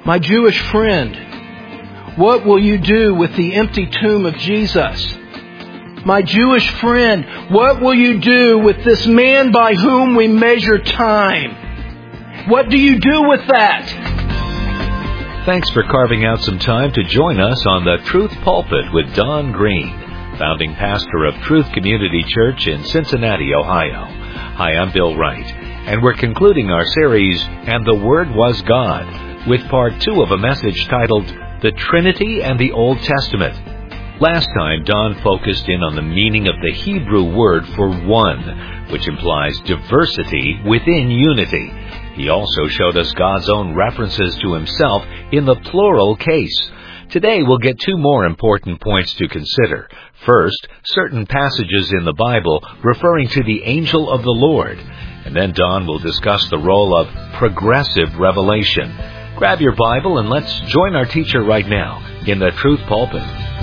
My Jewish friend, what will you do with the empty tomb of Jesus? My Jewish friend, what will you do with this man by whom we measure time? What do you do with that? Thanks for carving out some time to join us on the Truth Pulpit with Don Green, founding pastor of Truth Community Church in Cincinnati, Ohio. Hi, I'm Bill Wright, and we're concluding our series, And the Word Was God, with part 2 of a message titled, The Trinity and the Old Testament. Last time, Don focused in on the meaning of the Hebrew word for one, which implies diversity within unity. He also showed us God's own references to himself in the plural case. Today, we'll get 2 more important points to consider. First, certain passages in the Bible referring to the angel of the Lord. And then Don will discuss the role of progressive revelation. Grab your Bible and let's join our teacher right now in the Truth Pulpit.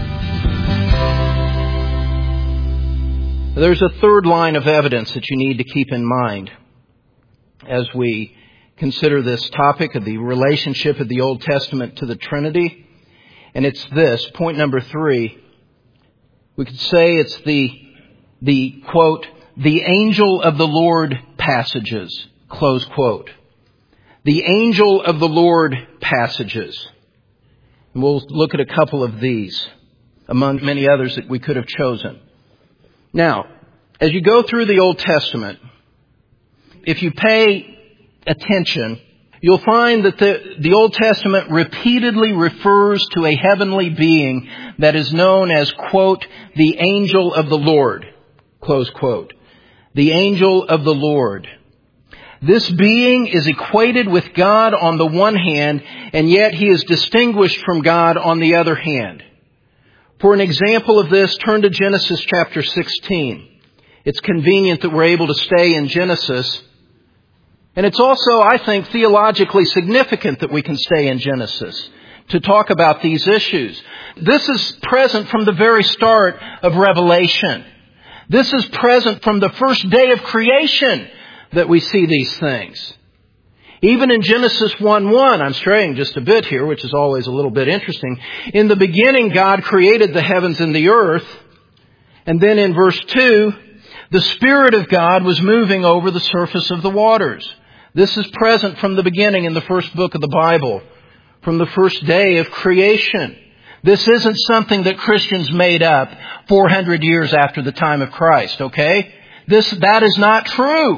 There's a third line of evidence that you need to keep in mind as we consider this topic of the relationship of the Old Testament to the Trinity. And it's this, point number 3. We could say it's the quote, the angel of the Lord passages, close quote. The angel of the Lord passages. And we'll look at a couple of these among many others that we could have chosen. Now, as you go through the Old Testament, if you pay attention, you'll find that the Old Testament repeatedly refers to a heavenly being that is known as, quote, the angel of the Lord, close quote. The angel of the Lord. This being is equated with God on the one hand, and yet he is distinguished from God on the other hand. For an example of this, turn to Genesis chapter 16. It's convenient that we're able to stay in Genesis. And it's also, I think, theologically significant that we can stay in Genesis to talk about these issues. This is present from the very start of Revelation. This is present from the first day of creation that we see these things. Even in Genesis 1:1, I'm straying just a bit here, which is always a little bit interesting. In the beginning, God created the heavens and the earth. And then in verse 2, the Spirit of God was moving over the surface of the waters. This is present from the beginning in the first book of the Bible, from the first day of creation. This isn't something that Christians made up 400 years after the time of Christ, okay? That is not true.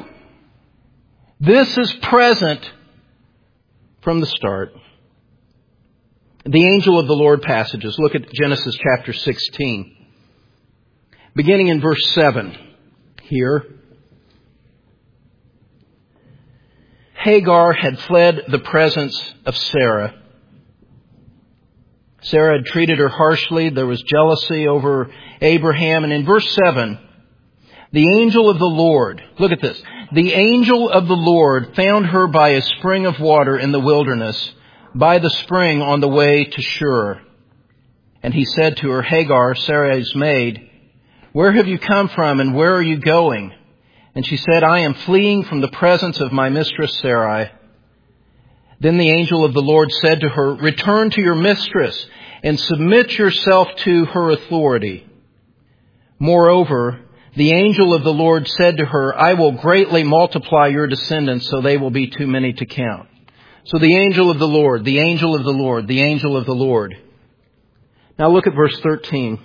This is present from the start. The angel of the Lord passages. Look at Genesis chapter 16. Beginning in verse 7 here. Hagar had fled the presence of Sarah. Sarah had treated her harshly. There was jealousy over Abraham. And in verse 7, the angel of the Lord, look at this. The angel of the Lord found her by a spring of water in the wilderness, by the spring on the way to Shur. And he said to her, Hagar, Sarai's maid, where have you come from and where are you going? And she said, I am fleeing from the presence of my mistress Sarai. Then the angel of the Lord said to her, return to your mistress and submit yourself to her authority. Moreover, the angel of the Lord said to her, I will greatly multiply your descendants so they will be too many to count. So the angel of the Lord, the angel of the Lord, the angel of the Lord. Now look at verse 13.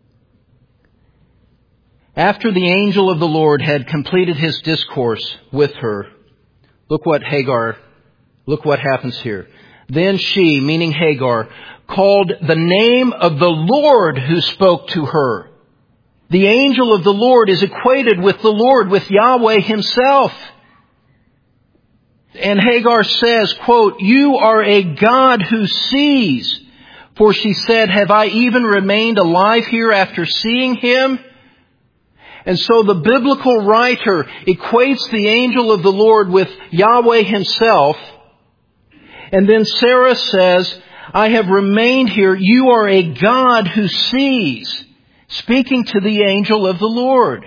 After the angel of the Lord had completed his discourse with her, look what happens here. Then she, meaning Hagar, called the name of the Lord who spoke to her. The angel of the Lord is equated with the Lord, with Yahweh himself. And Hagar says, quote, you are a God who sees. For she said, have I even remained alive here after seeing him? And so the biblical writer equates the angel of the Lord with Yahweh himself. And then Sarah says, I have remained here. You are a God who sees. Speaking to the angel of the Lord.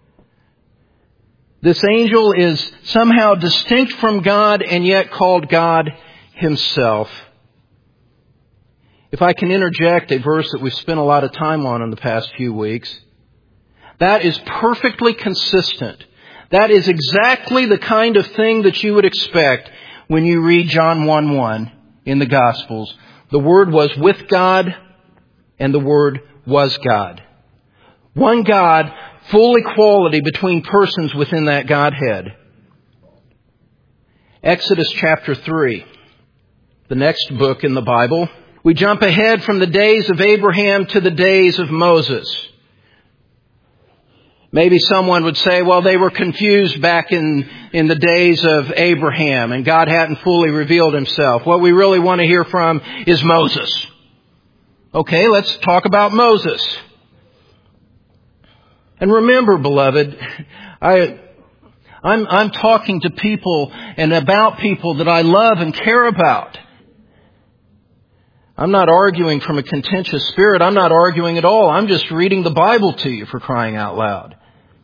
This angel is somehow distinct from God and yet called God himself. if I can interject a verse that we've spent a lot of time on in the past few weeks, that is perfectly consistent. That is exactly the kind of thing that you would expect when you read John 1:1 in the Gospels. The Word was with God, and the Word was God. One God, full equality between persons within that Godhead. Exodus chapter 3, the next book in the Bible. We jump ahead from the days of Abraham to the days of Moses. Maybe someone would say, well, they were confused back in the days of Abraham and God hadn't fully revealed Himself. What we really want to hear from is Moses. Okay, let's talk about Moses. And remember, beloved, I'm talking to people and about people that I love and care about. I'm not arguing from a contentious spirit. I'm not arguing at all. I'm just reading the Bible to you, for crying out loud.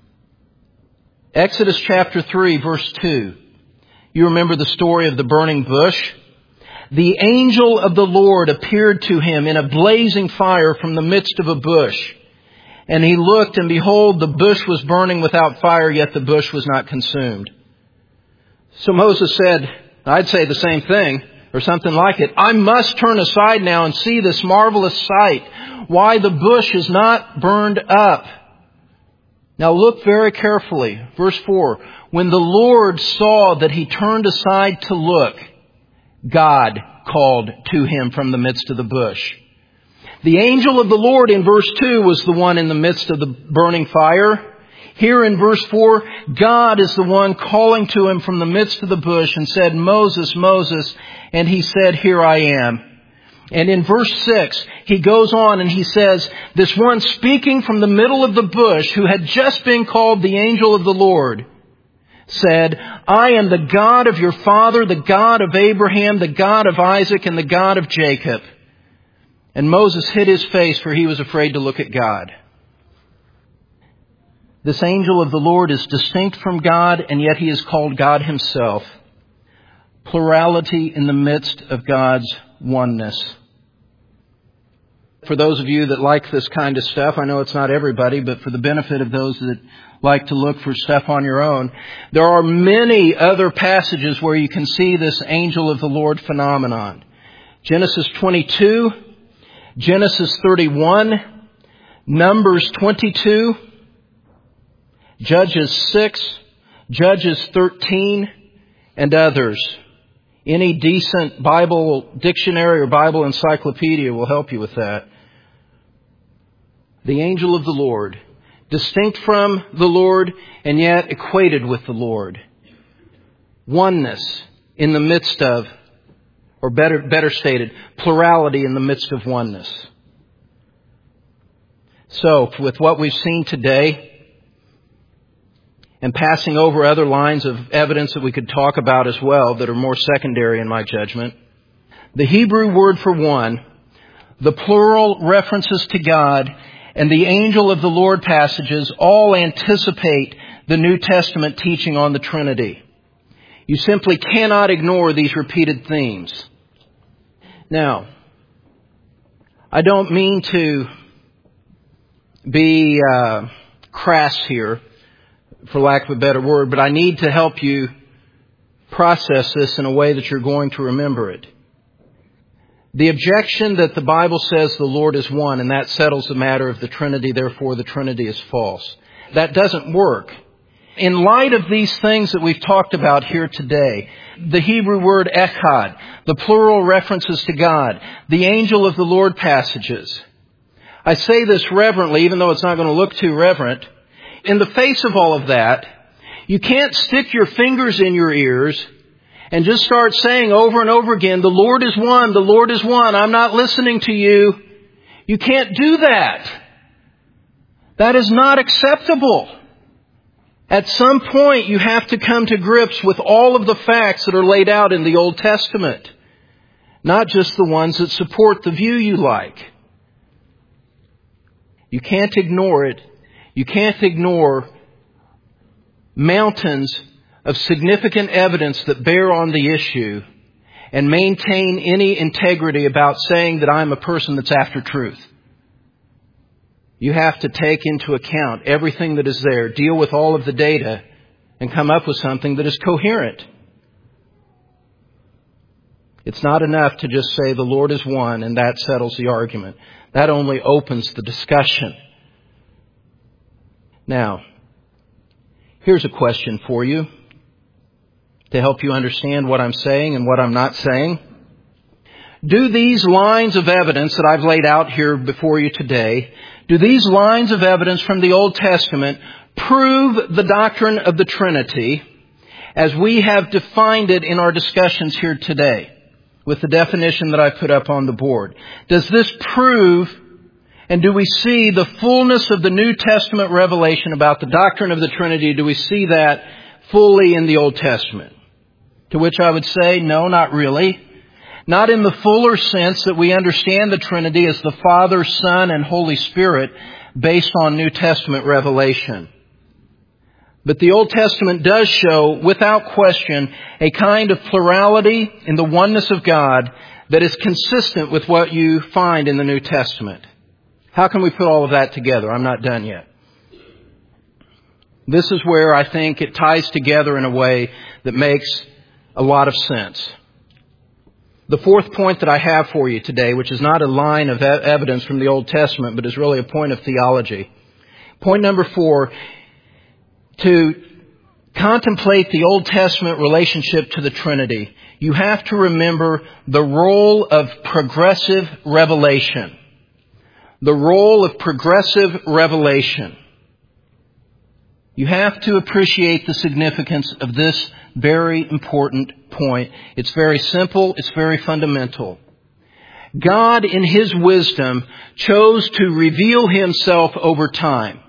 Exodus chapter 3, verse 2. You remember the story of the burning bush? The angel of the Lord appeared to him in a blazing fire from the midst of a bush. And he looked, and behold, the bush was burning without fire, yet the bush was not consumed. So Moses said, I'd say the same thing, or something like it. I must turn aside now and see this marvelous sight, why the bush is not burned up. Now look very carefully. Verse 4. When the Lord saw that he turned aside to look, God called to him from the midst of the bush. The angel of the Lord in verse 2 was the one in the midst of the burning fire. Here in verse 4, God is the one calling to him from the midst of the bush and said, Moses, Moses. And he said, here I am. And in verse 6, he goes on and he says, this one speaking from the middle of the bush, who had just been called the angel of the Lord, said, I am the God of your father, the God of Abraham, the God of Isaac, and the God of Jacob. And Moses hid his face, for he was afraid to look at God. This angel of the Lord is distinct from God, and yet he is called God Himself. Plurality in the midst of God's oneness. For those of you that like this kind of stuff, I know it's not everybody, but for the benefit of those that like to look for stuff on your own, there are many other passages where you can see this angel of the Lord phenomenon. Genesis 22, Genesis 31, Numbers 22, Judges 6, Judges 13, and others. Any decent Bible dictionary or Bible encyclopedia will help you with that. The angel of the Lord, distinct from the Lord and yet equated with the Lord. Oneness in the midst of, or better stated, plurality in the midst of oneness. So, with what we've seen today, and passing over other lines of evidence that we could talk about as well that are more secondary in my judgment, the Hebrew word for one, the plural references to God, and the angel of the Lord passages all anticipate the New Testament teaching on the Trinity. You simply cannot ignore these repeated themes. Now, I don't mean to be crass here, for lack of a better word, but I need to help you process this in a way that you're going to remember it. The objection that the Bible says the Lord is one, and that settles the matter of the Trinity, therefore the Trinity is false. That doesn't work. In light of these things that we've talked about here today, the Hebrew word echad, the plural references to God, the angel of the Lord passages. I say this reverently, even though it's not going to look too reverent. In the face of all of that, you can't stick your fingers in your ears and just start saying over and over again, the Lord is one, the Lord is one, I'm not listening to you. You can't do that. That is not acceptable. At some point, you have to come to grips with all of the facts that are laid out in the Old Testament, not just the ones that support the view you like. You can't ignore it. You can't ignore mountains of significant evidence that bear on the issue and maintain any integrity about saying that I'm a person that's after truth. You have to take into account everything that is there, deal with all of the data, and come up with something that is coherent. It's not enough to just say the Lord is one and that settles the argument. That only opens the discussion. Now, here's a question for you to help you understand what I'm saying and what I'm not saying. Do these lines of evidence that I've laid out here before you today, do these lines of evidence from the Old Testament prove the doctrine of the Trinity as we have defined it in our discussions here today with the definition that I put up on the board? Does this prove, and do we see the fullness of the New Testament revelation about the doctrine of the Trinity? Do we see that fully in the Old Testament? To which I would say, no, not really. Not in the fuller sense that we understand the Trinity as the Father, Son, and Holy Spirit based on New Testament revelation. But the Old Testament does show, without question, a kind of plurality in the oneness of God that is consistent with what you find in the New Testament. How can we put all of that together? I'm not done yet. This is where I think it ties together in a way that makes a lot of sense. The fourth point that I have for you today, which is not a line of evidence from the Old Testament, but is really a point of theology. Point number 4, to contemplate the Old Testament relationship to the Trinity, you have to remember the role of progressive revelation. The role of progressive revelation. You have to appreciate the significance of this very important point. It's very simple. It's very fundamental. God, in His wisdom, chose to reveal Himself over time.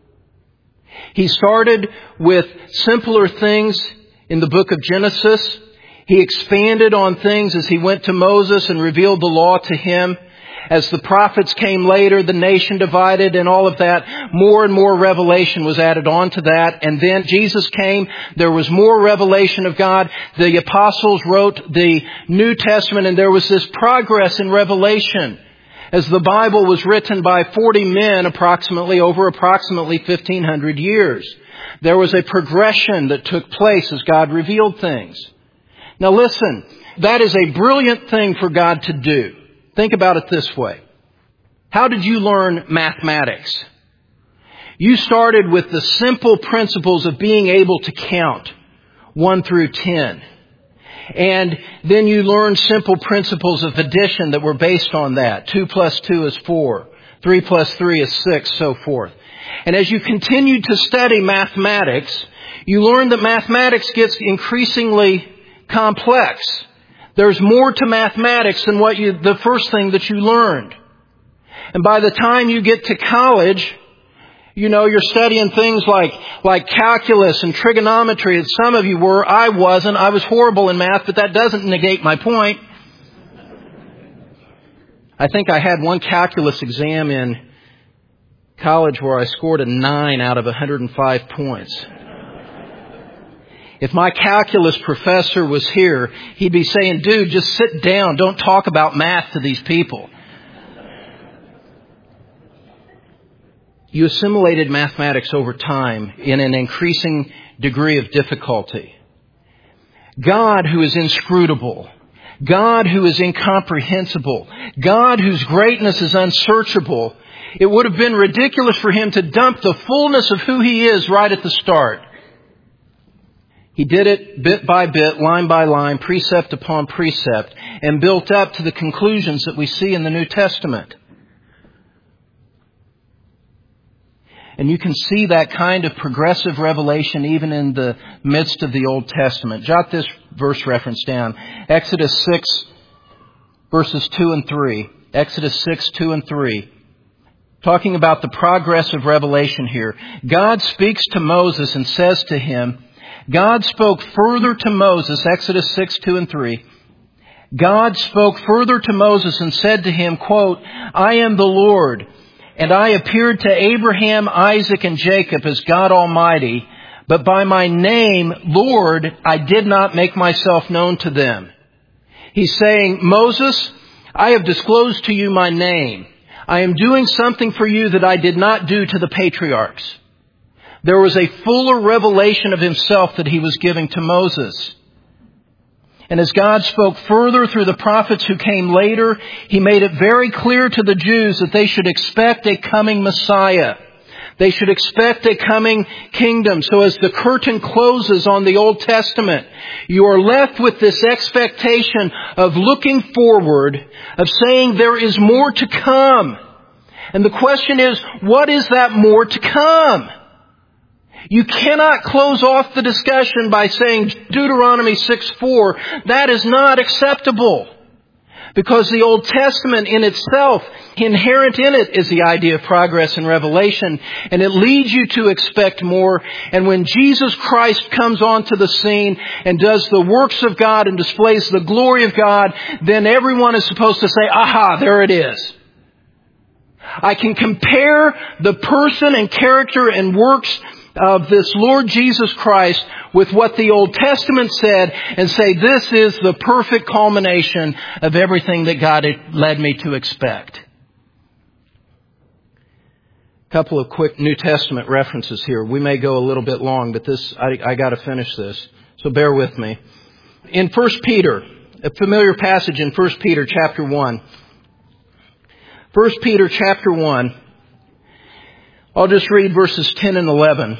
He started with simpler things in the book of Genesis. He expanded on things as He went to Moses and revealed the law to him. As the prophets came later, the nation divided and all of that, more and more revelation was added on to that. And then Jesus came, there was more revelation of God. The apostles wrote the New Testament and there was this progress in revelation. As the Bible was written by 40 men over approximately 1,500 years. There was a progression that took place as God revealed things. Now listen, that is a brilliant thing for God to do. Think about it this way. How did you learn mathematics? You started with the simple principles of being able to count 1 through 10. And then you learned simple principles of addition that were based on that. 2 plus 2 is 4. 3 plus 3 is 6, so forth. And as you continued to study mathematics, you learned that mathematics gets increasingly complex. There's more to mathematics than the first thing that you learned. And by the time you get to college, you're studying things like calculus and trigonometry that some of you were. I wasn't. I was horrible in math, but that doesn't negate my point. I think I had one calculus exam in college where I scored a 9 out of 105 points. If my calculus professor was here, he'd be saying, dude, just sit down. Don't talk about math to these people. You assimilated mathematics over time in an increasing degree of difficulty. God, who is inscrutable. God, who is incomprehensible. God, whose greatness is unsearchable. It would have been ridiculous for Him to dump the fullness of who He is right at the start. He did it bit by bit, line by line, precept upon precept, and built up to the conclusions that we see in the New Testament. And you can see that kind of progressive revelation even in the midst of the Old Testament. Jot this verse reference down. Exodus 6, verses 2 and 3. Exodus 6, 2 and 3. Talking about the progress of revelation here. God speaks to Moses and says to him, God spoke further to Moses, Exodus 6, 2 and 3. God spoke further to Moses and said to him, quote, I am the Lord, and I appeared to Abraham, Isaac, and Jacob as God Almighty, but by my name, Lord, I did not make myself known to them. He's saying, Moses, I have disclosed to you my name. I am doing something for you that I did not do to the patriarchs. There was a fuller revelation of himself that he was giving to Moses. And as God spoke further through the prophets who came later, He made it very clear to the Jews that they should expect a coming Messiah. They should expect a coming kingdom. So as the curtain closes on the Old Testament, you are left with this expectation of looking forward, of saying there is more to come. And the question is, what is that more to come? You cannot close off the discussion by saying Deuteronomy 6:4. That is not acceptable. Because the Old Testament in itself, inherent in it is the idea of progress and revelation. And it leads you to expect more. And when Jesus Christ comes onto the scene and does the works of God and displays the glory of God, then everyone is supposed to say, aha, there it is. I can compare the person and character and works of this Lord Jesus Christ with what the Old Testament said and say this is the perfect culmination of everything that God had led me to expect. A couple of quick New Testament references here. We may go a little bit long, but I got to finish this, so bear with me. In 1 Peter, a familiar passage in 1 Peter chapter 1. 1 Peter chapter 1. I'll just read verses 10 and 11.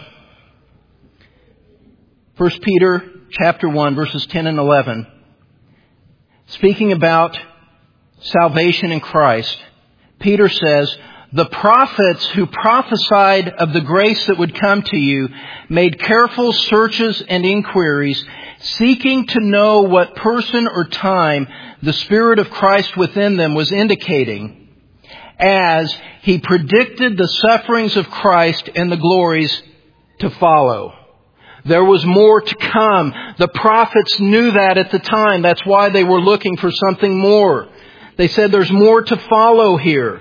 1 Peter chapter 1, verses 10 and 11. Speaking about salvation in Christ, Peter says, the prophets who prophesied of the grace that would come to you made careful searches and inquiries, seeking to know what person or time the Spirit of Christ within them was indicating, as He predicted the sufferings of Christ and the glories to follow. There was more to come. The prophets knew that at the time. That's why they were looking for something more. They said there's more to follow here.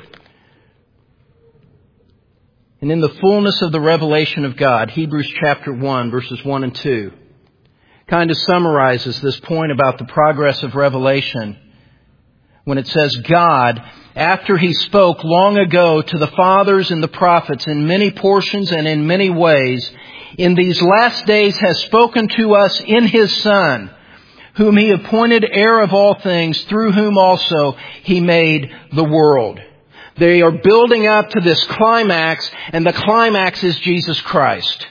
And in the fullness of the revelation of God, Hebrews chapter 1, verses 1 and 2, kind of summarizes this point about the progress of revelation when it says God, after He spoke long ago to the fathers and the prophets in many portions and in many ways, in these last days has spoken to us in His Son, whom He appointed heir of all things, through whom also He made the world. They are building up to this climax, and the climax is Jesus Christ.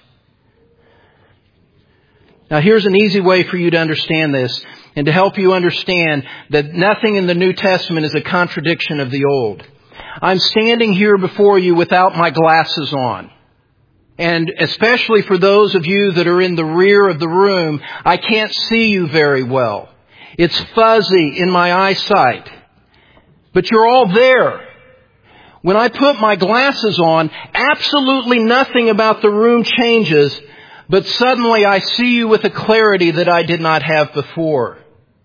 Now here's an easy way for you to understand this, and to help you understand that nothing in the New Testament is a contradiction of the Old. I'm standing here before you without my glasses on. And especially for those of you that are in the rear of the room, I can't see you very well. It's fuzzy in my eyesight. But you're all there. When I put my glasses on, absolutely nothing about the room changes, but suddenly I see you with a clarity that I did not have before.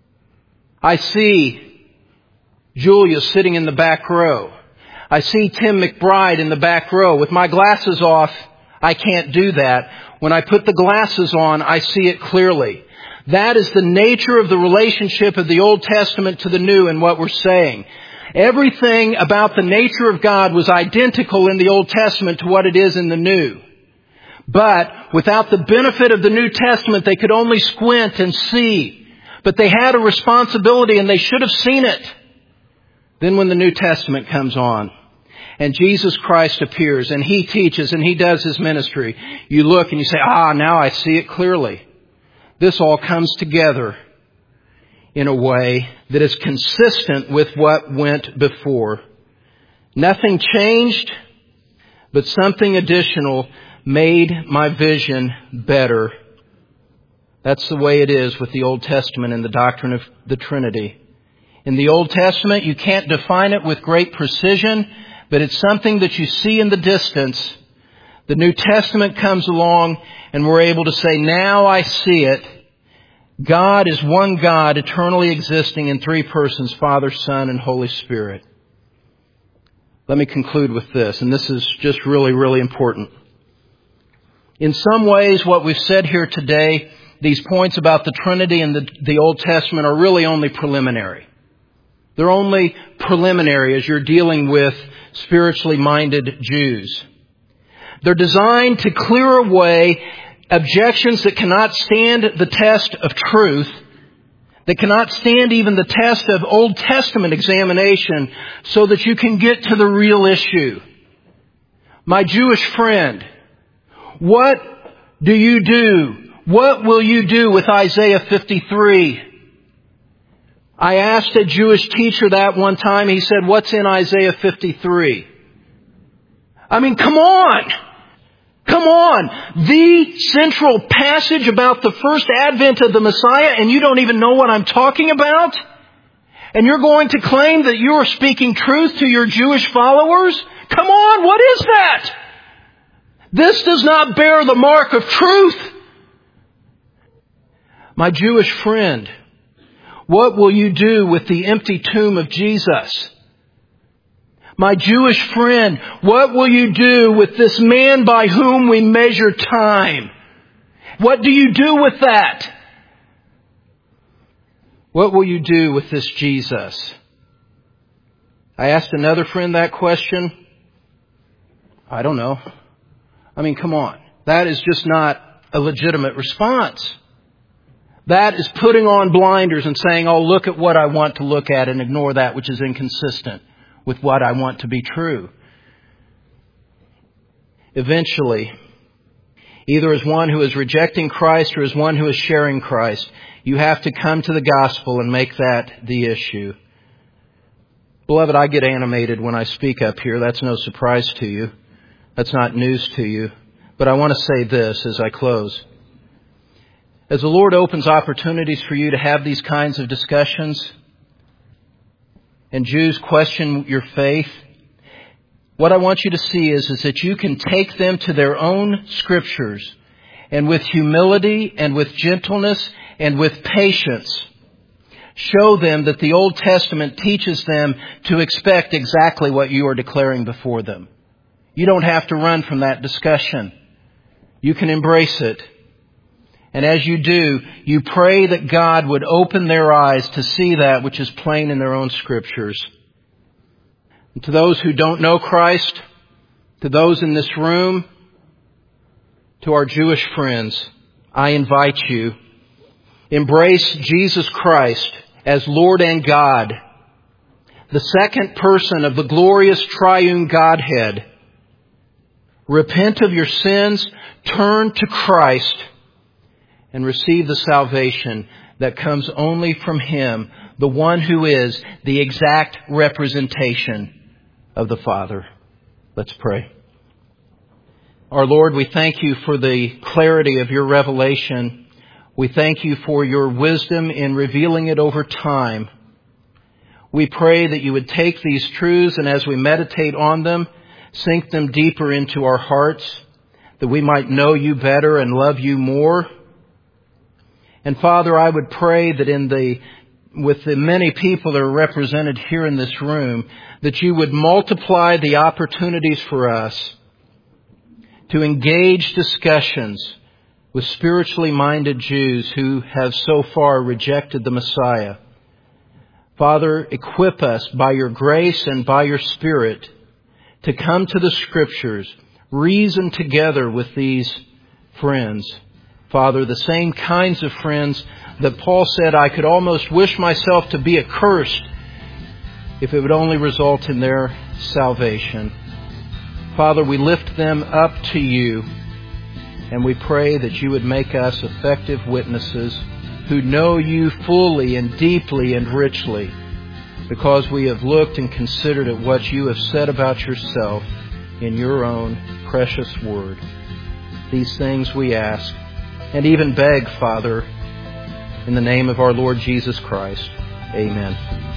I see Julia sitting in the back row. I see Tim McBride in the back row. With my glasses off, I can't do that. When I put the glasses on, I see it clearly. That is the nature of the relationship of the Old Testament to the New and what we're saying. Everything about the nature of God was identical in the Old Testament to what it is in the New. But without the benefit of the New Testament, they could only squint and see. But they had a responsibility and they should have seen it. Then when the New Testament comes on and Jesus Christ appears and He teaches and He does His ministry, you look and you say, now I see it clearly. This all comes together in a way that is consistent with what went before. Nothing changed, but something additional made my vision better. That's the way it is with the Old Testament and the doctrine of the Trinity. In the Old Testament, you can't define it with great precision, but it's something that you see in the distance. The New Testament comes along and we're able to say, now I see it. God is one God, eternally existing in three persons, Father, Son, and Holy Spirit. Let me conclude with this, and this is just really, really important. In some ways, what we've said here today these points about the Trinity in the Old Testament are really only preliminary. They're only preliminary as you're dealing with spiritually minded Jews. They're designed to clear away objections that cannot stand the test of truth, that cannot stand even the test of Old Testament examination, so that you can get to the real issue. My Jewish friend, what do you do? What will you do with Isaiah 53? I asked a Jewish teacher that one time. He said, what's in Isaiah 53? I mean, come on! Come on! The central passage about the first advent of the Messiah, and you don't even know what I'm talking about? And you're going to claim that you are speaking truth to your Jewish followers? Come on, what is that? This does not bear the mark of truth. My Jewish friend, what will you do with the empty tomb of Jesus? My Jewish friend, what will you do with this man by whom we measure time? What do you do with that? What will you do with this Jesus? I asked another friend that question. I don't know. I mean, come on. That is just not a legitimate response. That is putting on blinders and saying, oh, look at what I want to look at and ignore that which is inconsistent with what I want to be true. Eventually, either as one who is rejecting Christ or as one who is sharing Christ, you have to come to the gospel and make that the issue. Beloved, I get animated when I speak up here. That's no surprise to you. That's not news to you. But I want to say this as I close. As the Lord opens opportunities for you to have these kinds of discussions, and Jews question your faith, what I want you to see is that you can take them to their own scriptures, and with humility and with gentleness and with patience, show them that the Old Testament teaches them to expect exactly what you are declaring before them. You don't have to run from that discussion. You can embrace it. And as you do, you pray that God would open their eyes to see that which is plain in their own scriptures. And to those who don't know Christ, to those in this room, to our Jewish friends, I invite you, embrace Jesus Christ as Lord and God, the second person of the glorious triune Godhead. Repent of your sins, turn to Christ, and receive the salvation that comes only from Him, the one who is the exact representation of the Father. Let's pray. Our Lord, we thank you for the clarity of your revelation. We thank you for your wisdom in revealing it over time. We pray that you would take these truths and as we meditate on them, sink them deeper into our hearts, that we might know you better and love you more. And Father, I would pray that with the many people that are represented here in this room, that you would multiply the opportunities for us to engage discussions with spiritually minded Jews who have so far rejected the Messiah. Father, equip us by your grace and by your Spirit to come to the Scriptures, reason together with these friends. Father, the same kinds of friends that Paul said I could almost wish myself to be accursed if it would only result in their salvation. Father, we lift them up to you, and we pray that you would make us effective witnesses who know you fully and deeply and richly, because we have looked and considered at what you have said about yourself in your own precious word. These things we ask and even beg, Father, in the name of our Lord Jesus Christ. Amen.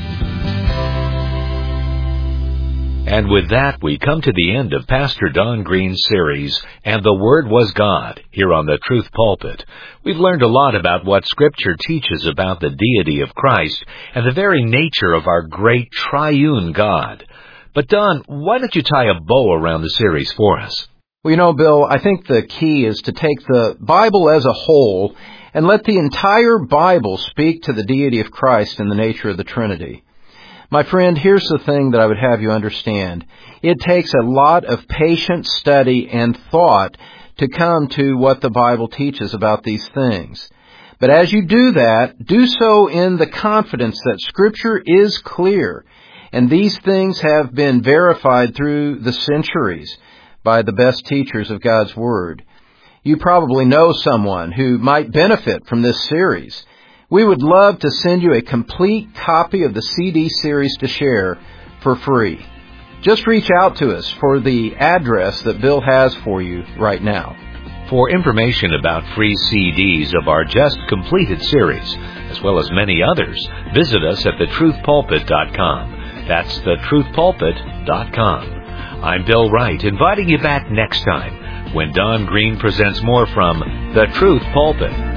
And with that, we come to the end of Pastor Don Green's series, And the Word Was God, here on the Truth Pulpit. We've learned a lot about what Scripture teaches about the deity of Christ and the very nature of our great triune God. But Don, why don't you tie a bow around the series for us? Well, Bill, I think the key is to take the Bible as a whole and let the entire Bible speak to the deity of Christ and the nature of the Trinity. My friend, here's the thing that I would have you understand. It takes a lot of patient study and thought to come to what the Bible teaches about these things. But as you do that, do so in the confidence that Scripture is clear, and these things have been verified through the centuries by the best teachers of God's Word. You probably know someone who might benefit from this series. We would love to send you a complete copy of the CD series to share for free. Just reach out to us for the address that Bill has for you right now. For information about free CDs of our just completed series, as well as many others, visit us at thetruthpulpit.com. That's thetruthpulpit.com. I'm Bill Wright, inviting you back next time when Don Green presents more from The Truth Pulpit.